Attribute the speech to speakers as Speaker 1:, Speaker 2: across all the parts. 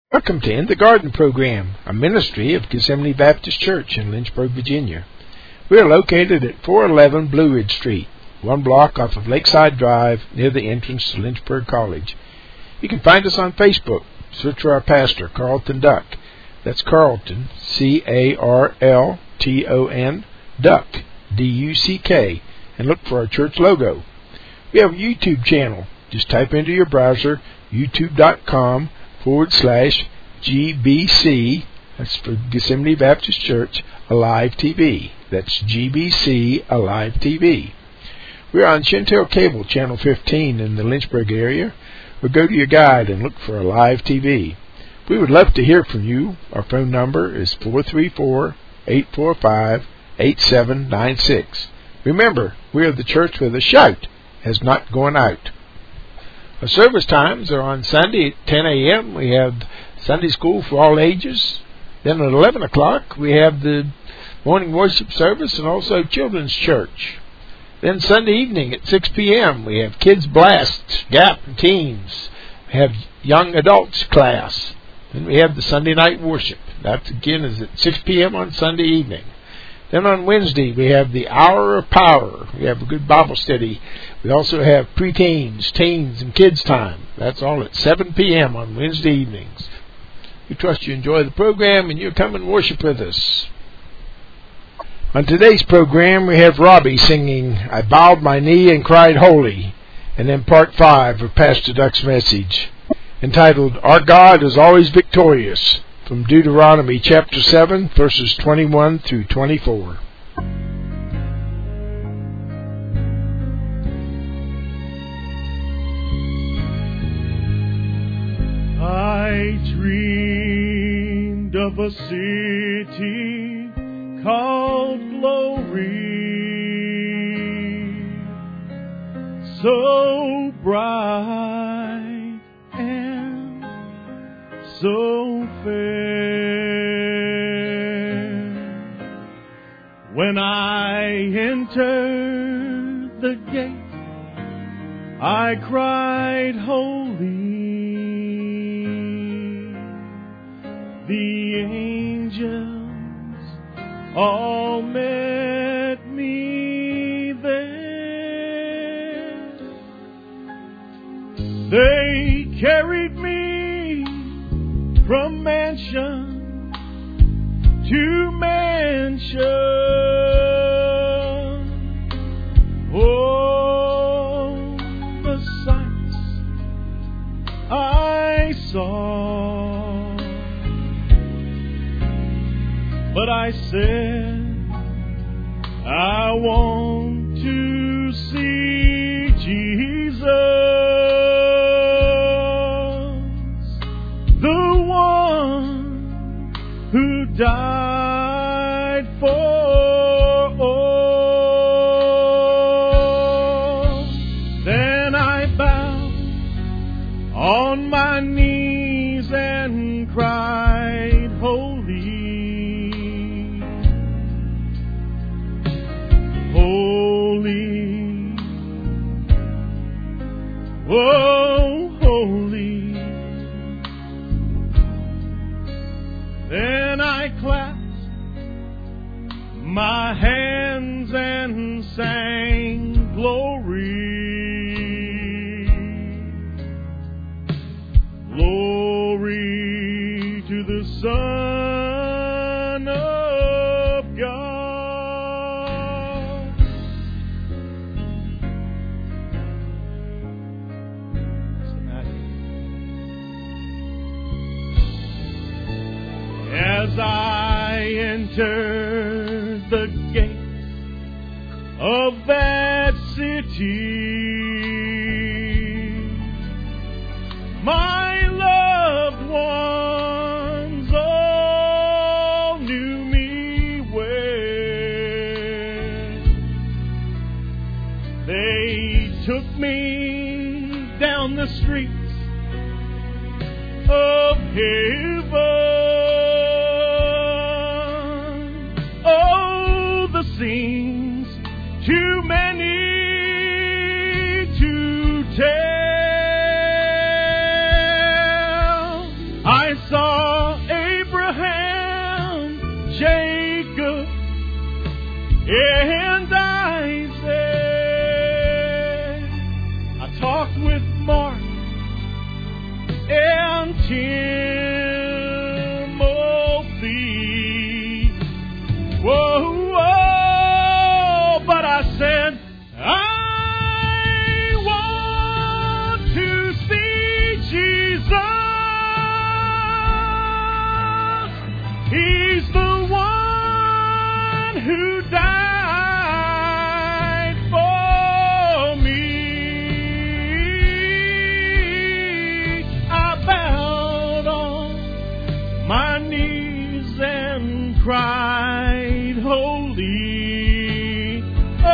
Speaker 1: Welcome to In the Garden program, a ministry of Gethsemane Baptist Church in Lynchburg, Virginia. We are located at 411 Blue Ridge Street, one block off of Lakeside Drive near the entrance to Lynchburg College. You can find us on Facebook. Search for our pastor, Carlton Duck. That's Carlton, C-A-R-L-T-O-N, Duck, D-U-C-K, and look for our church logo. We have a YouTube channel. Just type into your browser youtube.com/GBC, that's for Gethsemane Baptist Church, Alive TV. That's GBC Alive TV. We're on Chantel Cable, Channel 15 in the Lynchburg area, or go to your guide and look for Alive TV. We would love to hear from you. Our phone number is 434-845-8796. Remember, we are the church where the shout has not gone out. Our service times are on Sunday at 10 a.m. We have Sunday school for all ages. Then at 11 o'clock, we have the morning worship service and also children's church. Then Sunday evening at 6 p.m., we have Kids Blast, Gap, and Teens. We have Young Adults class. Then we have the Sunday night worship. That, again, is at 6 p.m. on Sunday evening. Then on Wednesday, we have the Hour of Power. We have a good Bible study. We also have preteens, teens, and kids time. That's all at 7 p.m. on Wednesday evenings. We trust you enjoy the program and you'll come and worship with us. On today's program, we have Robbie singing, I Bowed My Knee and Cried Holy, and then part 5 of Pastor Duck's message, entitled, Our God is Always Victorious, from Deuteronomy chapter 7, verses 21 through 24.
Speaker 2: I dreamed of a city called Glory, so bright and so fair. When I entered the gate, I cried, Holy. The angels all met me there. They carried me from mansion to mansion. Oh, the sights I saw. But I said, I want to see Jesus, the one who died for all. Then I bowed on my knees and cried, Holy. Holy, oh, holy. Then I clasped my hands and sang glory, glory to the Son of God. As I entered the gates of that city, my loved ones all knew me well. They took me down the streets of heaven. The scenes too many to tell. I saw And I said, I talked with Mark and Timothy. Whoa, whoa, but I said, I want to see Jesus. He's the one who died for me. I bowed on my knees and cried, holy. Oh,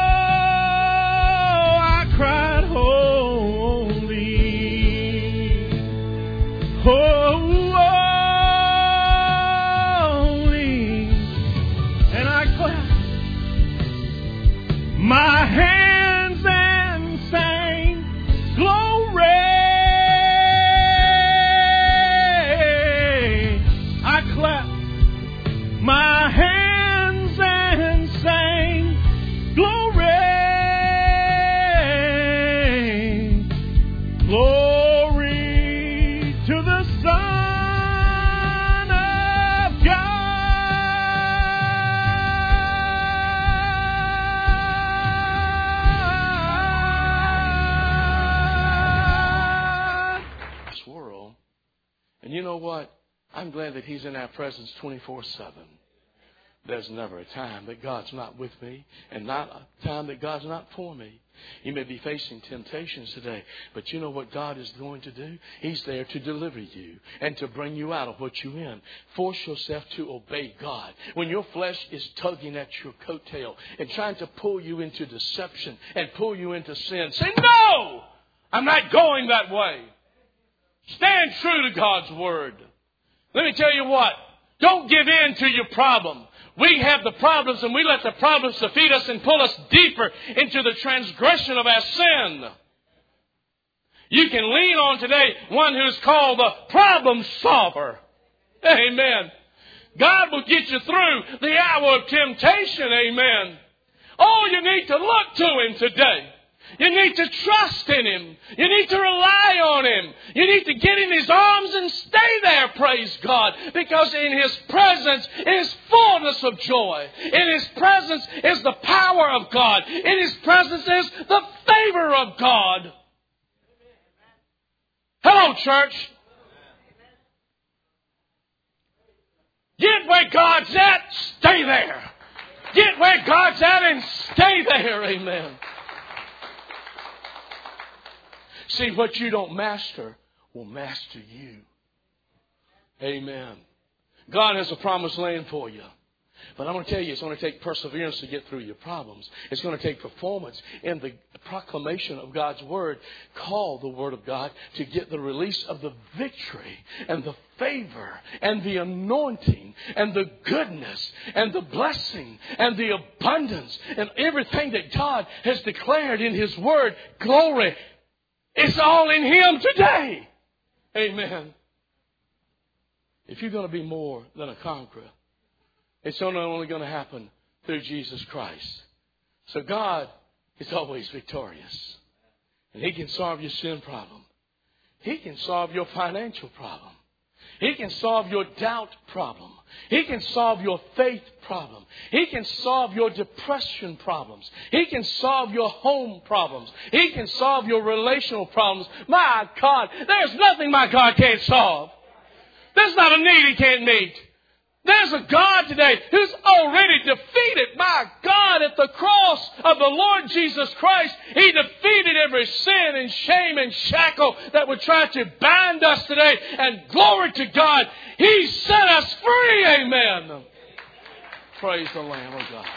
Speaker 2: I cried, holy. Holy. And I clapped my hands and sang glory. I clapped my hands and sang glory. Glory to the Son of God. This world. And you know what? I'm glad that He's in our presence 24/7. There's never a time that God's not with me and not a time that God's not for me. You may be facing temptations today, but you know what God is going to do? He's there to deliver you and to bring you out of what you're in. Force yourself to obey God. When your flesh is tugging at your coattail and trying to pull you into deception and pull you into sin, say, no! I'm not going that way. Stand true to God's Word. Let me tell you what. Don't give in to your problem. We have the problems and we let the problems defeat us and pull us deeper into the transgression of our sin. You can lean on today one who's called the problem solver. Amen. God will get you through the hour of temptation. Amen. Oh, you need to look to Him today. You need to trust in Him. You need to rely on Him. You need to get in His arms and stay there, praise God. Because in His presence is fullness of joy. In His presence is the power of God. In His presence is the favor of God. Hello, church. Get where God's at, stay there. Get where God's at and stay there, amen. See, what you don't master will master you. Amen. God has a promised land for you. But I'm going to tell you, it's going to take perseverance to get through your problems. It's going to take performance in the proclamation of God's Word. Call the Word of God to get the release of the victory and the favor and the anointing and the goodness and the blessing and the abundance and everything that God has declared in His Word. Glory. It's all in Him today. Amen. If you're going to be more than a conqueror, it's only going to happen through Jesus Christ. So God is always victorious. And He can solve your sin problem. He can solve your financial problem. He can solve your doubt problem. He can solve your faith problem. He can solve your depression problems. He can solve your home problems. He can solve your relational problems. My God, there's nothing my God can't solve. There's not a need He can't meet. There's a God today who's already defeated. My God, at the cross of the Lord Jesus Christ, He defeated every sin and shame and shackle that would try to bind us today. And glory to God, He set us free. Amen. Praise the Lamb of God.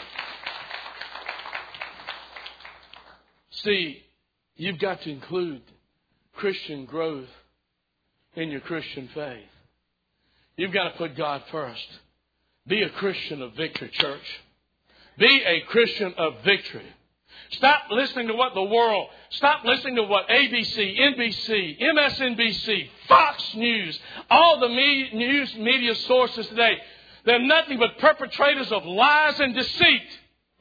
Speaker 2: See, you've got to include Christian growth in your Christian faith. You've got to put God first. Be a Christian of victory, church. Be a Christian of victory. Stop listening to what the world, stop listening to what ABC, NBC, MSNBC, Fox News, all the news media sources today. They're nothing but perpetrators of lies and deceit.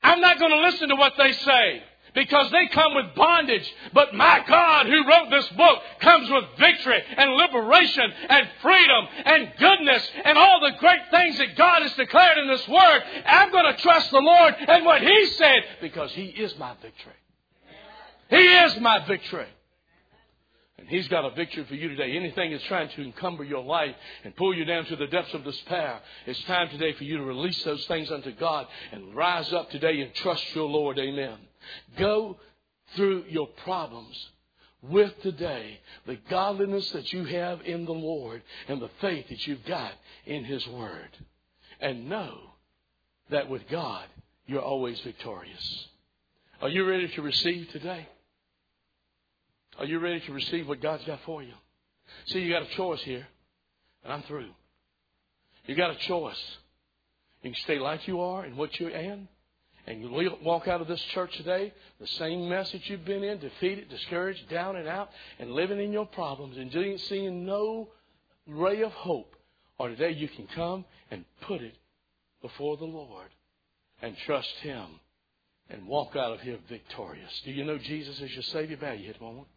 Speaker 2: I'm not going to listen to what they say, because they come with bondage. But my God, who wrote this book, comes with victory and liberation and freedom and goodness and all the great things that God has declared in this Word. I'm going to trust the Lord and what He said, because He is my victory. He is my victory. And He's got a victory for you today. Anything that's trying to encumber your life and pull you down to the depths of despair, it's time today for you to release those things unto God and rise up today and trust your Lord. Amen. Go through your problems with today the godliness that you have in the Lord and the faith that you've got in His Word. And know that with God, you're always victorious. Are you ready to receive today? Are you ready to receive what God's got for you? See, you got a choice here. And I'm through. You got a choice. You can stay like you are and what you're in. And you walk out of this church today, the same message you've been in, defeated, discouraged, down and out, and living in your problems and seeing no ray of hope. Or today you can come and put it before the Lord and trust Him and walk out of here victorious. Do you know Jesus is your Savior? Bow your head a moment.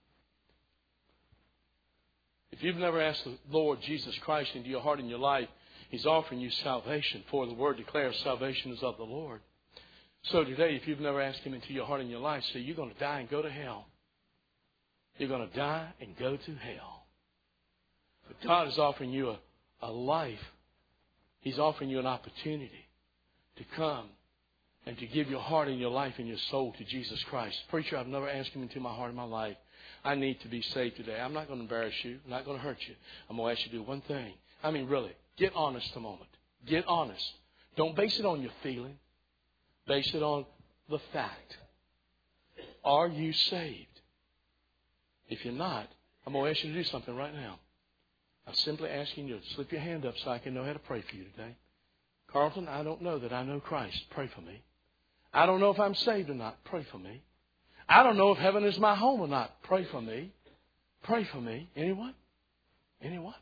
Speaker 2: If you've never asked the Lord Jesus Christ into your heart and your life, He's offering you salvation, for the Word declares salvation is of the Lord. So today, if you've never asked Him into your heart and your life, say you're going to die and go to hell. You're going to die and go to hell. But God is offering you a life. He's offering you an opportunity to come and to give your heart and your life and your soul to Jesus Christ. Preacher, I've never asked Him into my heart and my life. I need to be saved today. I'm not going to embarrass you. I'm not going to hurt you. I'm going to ask you to do one thing. I mean, really, get honest a moment. Get honest. Don't base it on your feeling. Base it on the fact. Are you saved? If you're not, I'm going to ask you to do something right now. I'm simply asking you to slip your hand up so I can know how to pray for you today. Carlton, I don't know that I know Christ. Pray for me. I don't know if I'm saved or not. Pray for me. I don't know if heaven is my home or not. Pray for me. Pray for me. Anyone? Anyone?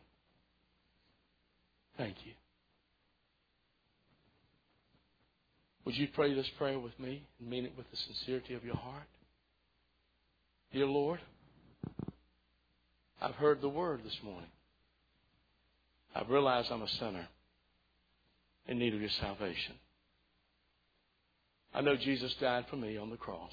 Speaker 2: Thank you. Would you pray this prayer with me and mean it with the sincerity of your heart? Dear Lord, I've heard the Word this morning. I've realized I'm a sinner in need of your salvation. I know Jesus died for me on the cross.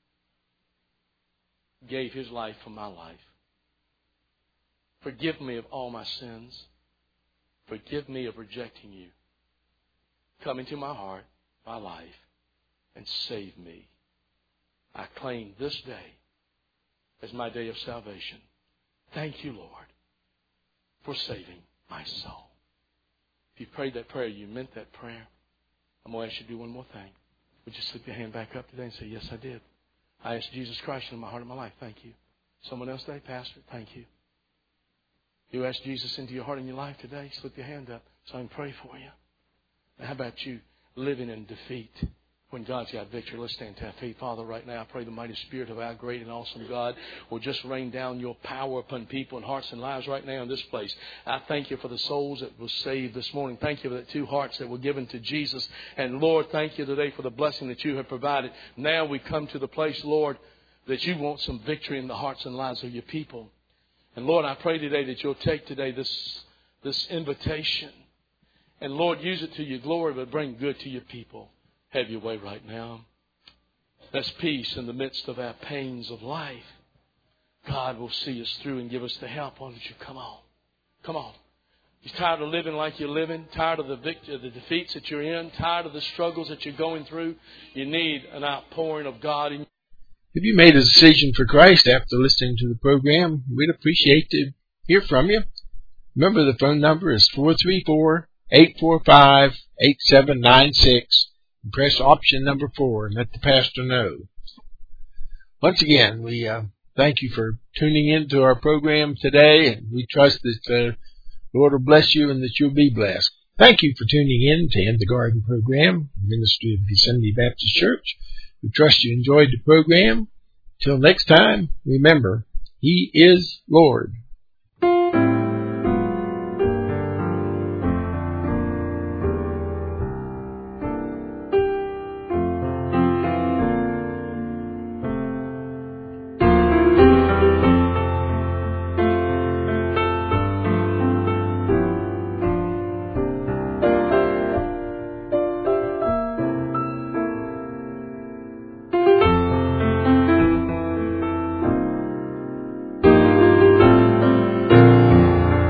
Speaker 2: Gave His life for my life. Forgive me of all my sins. Forgive me of rejecting you. Come into my heart, my life, and save me. I claim this day as my day of salvation. Thank you, Lord, for saving my soul. If you prayed that prayer, you meant that prayer, I'm going to ask you to do one more thing. Would you slip your hand back up today and say, yes, I did. I asked Jesus Christ into my heart and my life. Thank you. Someone else today, Pastor, thank you. You asked Jesus into your heart and your life today, slip your hand up so I can pray for you. Now, how about you living in defeat when God's got victory? Let's stand to our feet. Father, right now, I pray the mighty Spirit of our great and awesome God will just rain down your power upon people and hearts and lives right now in this place. I thank you for the souls that were saved this morning. Thank you for the 2 hearts that were given to Jesus. And Lord, thank you today for the blessing that you have provided. Now we come to the place, Lord, that you want some victory in the hearts and lives of your people. And Lord, I pray today that you'll take today this invitation and Lord, use it to your glory, but bring good to your people. Have your way right now. That's peace in the midst of our pains of life. God will see us through and give us the help. Why don't you come on? Come on. You're tired of living like you're living, tired of the defeats that you're in, tired of the struggles that you're going through. You need an outpouring of God in you.
Speaker 1: If you made a decision for Christ after listening to the program, we'd appreciate to hear from you. Remember, the phone number is 434-845-8796. Press option number 4 and let the pastor know. Once again, we thank you for tuning in to our program today, and we trust that the Lord will bless you and that you'll be blessed. Thank you for tuning in to In the Garden program, Ministry of Yosemite Baptist Church. We trust you enjoyed the program. Till next time, remember, He is Lord.